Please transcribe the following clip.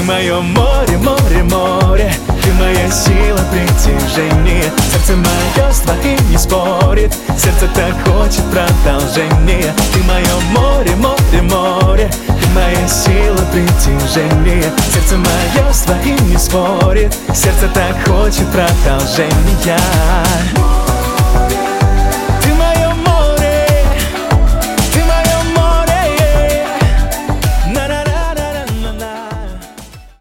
Ты мое море, море, море, ты моя сила притяжения. Сердце мое с твоим не спорит, сердце так хочет продолжения. Ты мое море, море, море, ты моя сила притяжения. Сердце мое с твоим не спорит, сердце так хочет продолжения.